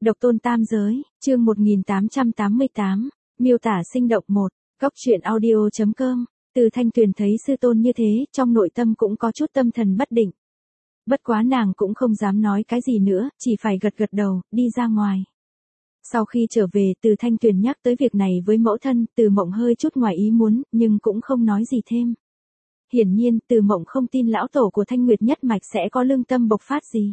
Độc tôn tam giới, chương 1888, miêu tả sinh động 1, góc truyện audio.com. Từ Thanh Tuyền thấy sư tôn như thế, trong nội tâm cũng có chút tâm thần bất định. Bất quá nàng cũng không dám nói cái gì nữa, chỉ phải gật gật đầu, đi ra ngoài. Sau khi trở về, Từ Thanh Tuyền nhắc tới việc này với mẫu thân, Từ Mộng hơi chút ngoài ý muốn, nhưng cũng không nói gì thêm. Hiển nhiên, Từ Mộng không tin lão tổ của Thanh Nguyệt nhất mạch sẽ có lương tâm bộc phát gì.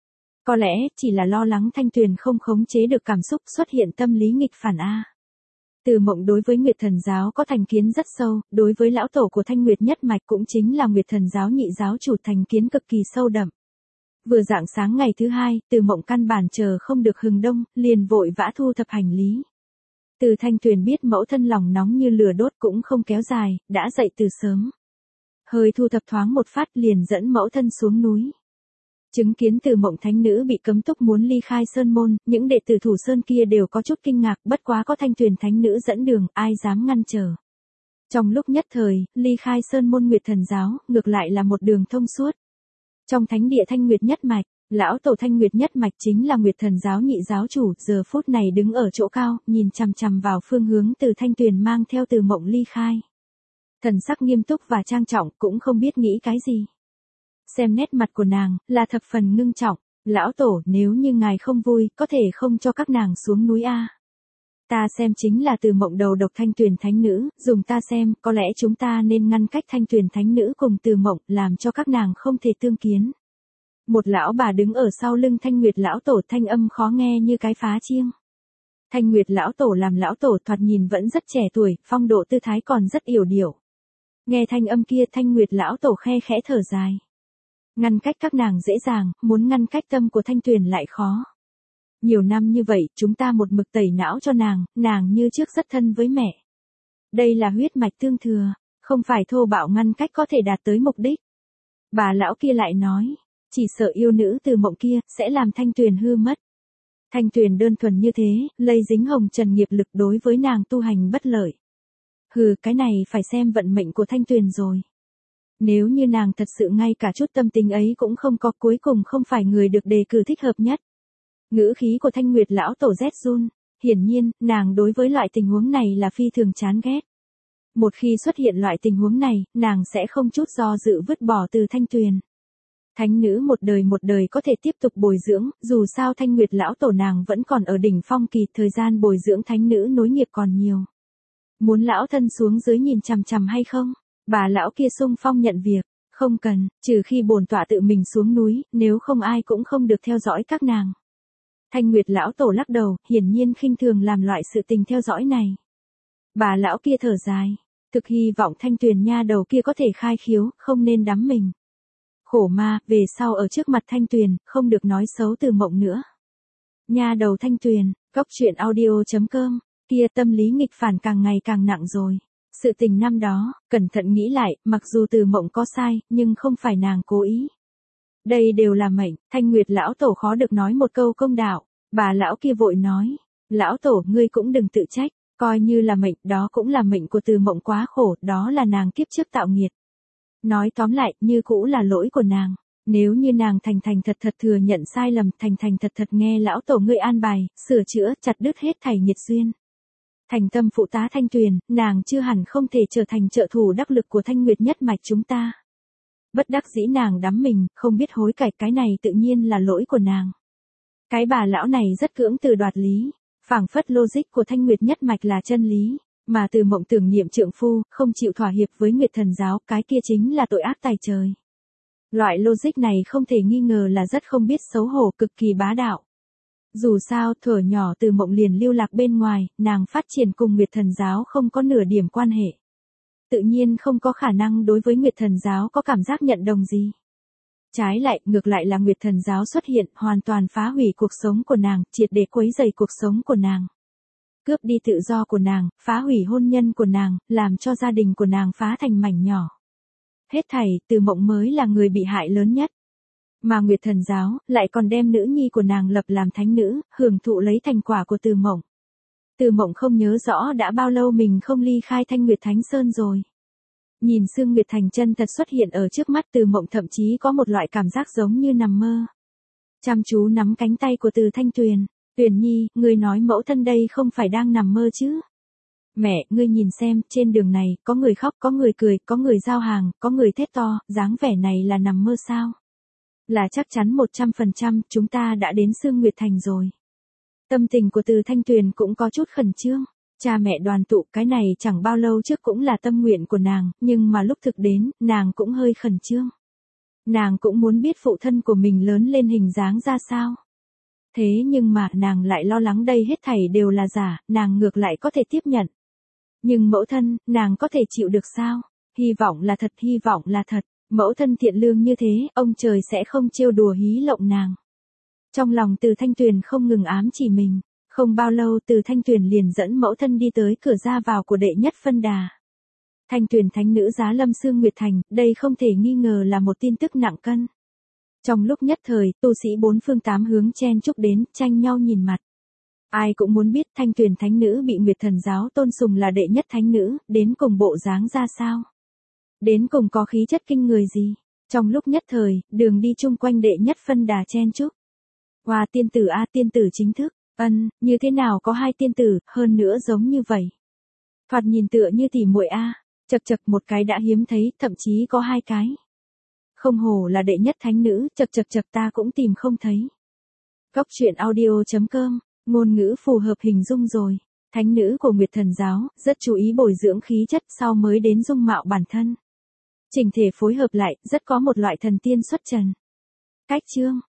Có lẽ, chỉ là lo lắng Thanh Tuyền không khống chế được cảm xúc xuất hiện tâm lý nghịch phản A. Từ Mộng đối với Nguyệt Thần giáo có thành kiến rất sâu, đối với lão tổ của Thanh Nguyệt nhất mạch cũng chính là Nguyệt Thần giáo nhị giáo chủ thành kiến cực kỳ sâu đậm. Vừa rạng sáng ngày thứ hai, Từ Mộng căn bản chờ không được hừng đông, liền vội vã thu thập hành lý. Từ Thanh Tuyền biết mẫu thân lòng nóng như lửa đốt cũng không kéo dài, đã dậy từ sớm. Hơi thu thập thoáng một phát liền dẫn mẫu thân xuống núi. Chứng kiến Từ Mộng thánh nữ bị cấm túc muốn ly khai sơn môn, những đệ tử thủ sơn kia đều có chút kinh ngạc, bất quá có Thanh Tuyền thánh nữ dẫn đường, ai dám ngăn trở. Trong lúc nhất thời, ly khai sơn môn Nguyệt Thần giáo, ngược lại là một đường thông suốt. Trong thánh địa Thanh Nguyệt nhất mạch, lão tổ Thanh Nguyệt nhất mạch chính là Nguyệt Thần giáo nhị giáo chủ, giờ phút này đứng ở chỗ cao, nhìn chằm chằm vào phương hướng từ Thanh Tuyền mang theo Từ Mộng ly khai. Thần sắc nghiêm túc và trang trọng, cũng không biết nghĩ cái gì. Xem nét mặt của nàng, là thập phần ngưng trọng, lão tổ nếu như ngài không vui, có thể không cho các nàng xuống núi A. Ta xem chính là Từ Mộng đầu độc Thanh Tuyền thánh nữ, dùng ta xem, có lẽ chúng ta nên ngăn cách Thanh Tuyền thánh nữ cùng Từ Mộng, làm cho các nàng không thể tương kiến. Một lão bà đứng ở sau lưng Thanh Nguyệt lão tổ, thanh âm khó nghe như cái phá chiêng. Thanh Nguyệt lão tổ làm lão tổ thoạt nhìn vẫn rất trẻ tuổi, phong độ tư thái còn rất yểu điệu. Nghe thanh âm kia, Thanh Nguyệt lão tổ khe khẽ thở dài. Ngăn cách các nàng dễ dàng, muốn ngăn cách tâm của Thanh Tuyền lại khó. Nhiều năm như vậy, chúng ta một mực tẩy não cho nàng như trước rất thân với mẹ. Đây là huyết mạch tương thừa, không phải thô bạo ngăn cách có thể đạt tới mục đích. Bà lão kia lại nói, chỉ sợ yêu nữ Từ Mộng kia, sẽ làm Thanh Tuyền hư mất. Thanh Tuyền đơn thuần như thế, lây dính hồng trần nghiệp lực đối với nàng tu hành bất lợi. Hừ, cái này phải xem vận mệnh của Thanh Tuyền rồi. Nếu như nàng thật sự ngay cả chút tâm tình ấy cũng không có, cuối cùng không phải người được đề cử thích hợp nhất. Ngữ khí của Thanh Nguyệt lão tổ rét run, hiển nhiên, nàng đối với loại tình huống này là phi thường chán ghét. Một khi xuất hiện loại tình huống này, nàng sẽ không chút do dự vứt bỏ từ Thanh Tuyền. Thánh nữ một đời có thể tiếp tục bồi dưỡng, dù sao Thanh Nguyệt lão tổ nàng vẫn còn ở đỉnh phong kỳ, thời gian bồi dưỡng thánh nữ nối nghiệp còn nhiều. Muốn lão thân xuống dưới nhìn chằm chằm hay không? Bà lão kia xung phong nhận việc, không cần, trừ khi bổn tọa tự mình xuống núi, nếu không ai cũng không được theo dõi các nàng. Thanh Nguyệt lão tổ lắc đầu, hiển nhiên khinh thường làm loại sự tình theo dõi này. Bà lão kia thở dài, thực hy vọng Thanh Tuyền nha đầu kia có thể khai khiếu, không nên đắm mình. Khổ ma, về sau ở trước mặt Thanh Tuyền, không được nói xấu Từ Mộng nữa. Nha đầu Thanh Tuyền, góc truyện audio.com, kia tâm lý nghịch phản càng ngày càng nặng rồi. Sự tình năm đó, cẩn thận nghĩ lại, mặc dù Từ Mộng có sai, nhưng không phải nàng cố ý. Đây đều là mệnh, Thanh Nguyệt lão tổ khó được nói một câu công đạo. Bà lão kia vội nói, lão tổ ngươi cũng đừng tự trách, coi như là mệnh, đó cũng là mệnh của Từ Mộng quá khổ, đó là nàng kiếp trước tạo nghiệt. Nói tóm lại, như cũ là lỗi của nàng. Nếu như nàng thành thật thừa nhận sai lầm, thành thật nghe lão tổ ngươi an bài, sửa chữa, chặt đứt hết thảy nghiệt duyên. Thành tâm phụ tá Thanh Tuyền, nàng chưa hẳn không thể trở thành trợ thủ đắc lực của Thanh Nguyệt nhất mạch chúng ta. Bất đắc dĩ nàng đắm mình, không biết hối cải, cái này tự nhiên là lỗi của nàng. Cái bà lão này rất cưỡng từ đoạt lý, phảng phất logic của Thanh Nguyệt nhất mạch là chân lý, mà Từ Mộng tưởng niệm trượng phu, không chịu thỏa hiệp với Nguyệt Thần giáo, cái kia chính là tội ác tày trời. Loại logic này không thể nghi ngờ là rất không biết xấu hổ, cực kỳ bá đạo. Dù sao, thuở nhỏ Từ Mộng liền lưu lạc bên ngoài, nàng phát triển cùng Nguyệt Thần giáo không có nửa điểm quan hệ. Tự nhiên không có khả năng đối với Nguyệt Thần giáo có cảm giác nhận đồng gì. Trái lại, ngược lại là Nguyệt Thần giáo xuất hiện, hoàn toàn phá hủy cuộc sống của nàng, triệt để quấy rầy cuộc sống của nàng. Cướp đi tự do của nàng, phá hủy hôn nhân của nàng, làm cho gia đình của nàng phá thành mảnh nhỏ. Hết thảy, Từ Mộng mới là người bị hại lớn nhất. Mà Nguyệt Thần giáo, lại còn đem nữ nhi của nàng lập làm thánh nữ, hưởng thụ lấy thành quả của Từ Mộng. Từ Mộng không nhớ rõ đã bao lâu mình không ly khai Thanh Nguyệt Thánh Sơn rồi. Nhìn Sương Nguyệt Thành chân thật xuất hiện ở trước mắt, Từ Mộng thậm chí có một loại cảm giác giống như nằm mơ. Chăm chú nắm cánh tay của Từ Thanh Tuyền, Tuyền Nhi, ngươi nói mẫu thân đây không phải đang nằm mơ chứ? Mẹ, ngươi nhìn xem, trên đường này, có người khóc, có người cười, có người giao hàng, có người thét to, dáng vẻ này là nằm mơ sao? Là chắc chắn 100%, chúng ta đã đến Sương Nguyệt Thành rồi. Tâm tình của Từ Thanh Tuyền cũng có chút khẩn trương. Cha mẹ đoàn tụ, cái này chẳng bao lâu trước cũng là tâm nguyện của nàng, nhưng mà lúc thực đến, nàng cũng hơi khẩn trương. Nàng cũng muốn biết phụ thân của mình lớn lên hình dáng ra sao. Thế nhưng mà nàng lại lo lắng đây hết thảy đều là giả, nàng ngược lại có thể tiếp nhận. Nhưng mẫu thân, nàng có thể chịu được sao? Hy vọng là thật, hy vọng là thật. Mẫu thân thiện lương như thế, ông trời sẽ không trêu đùa hí lộng nàng. Trong lòng Từ Thanh Tuyền không ngừng ám chỉ mình. Không bao lâu Từ Thanh Tuyền liền dẫn mẫu thân đi tới cửa ra vào của đệ nhất phân đà. Thanh Tuyền thánh nữ giá lâm Sương Nguyệt Thành, đây không thể nghi ngờ là một tin tức nặng cân. Trong lúc nhất thời, tu sĩ bốn phương tám hướng chen chúc đến, tranh nhau nhìn mặt. Ai cũng muốn biết Thanh Tuyền thánh nữ bị Nguyệt Thần giáo tôn sùng là đệ nhất thánh nữ, đến cùng bộ dáng ra sao? Đến cùng có khí chất kinh người gì? Trong lúc nhất thời, đường đi chung quanh đệ nhất phân đà chen chúc. Hoa tiên tử a, tiên tử chính thức. Như thế nào có hai tiên tử, hơn nữa giống như vậy. Thoạt nhìn tựa như tỉ muội a, chật chật một cái đã hiếm thấy, thậm chí có hai cái. Không hổ là đệ nhất thánh nữ, chật chật chật ta cũng tìm không thấy. Góc truyện audio.com, ngôn ngữ phù hợp hình dung rồi. Thánh nữ của Nguyệt Thần giáo, rất chú ý bồi dưỡng khí chất sau mới đến dung mạo bản thân. Chỉnh thể phối hợp lại, rất có một loại thần tiên xuất trần. Cách chương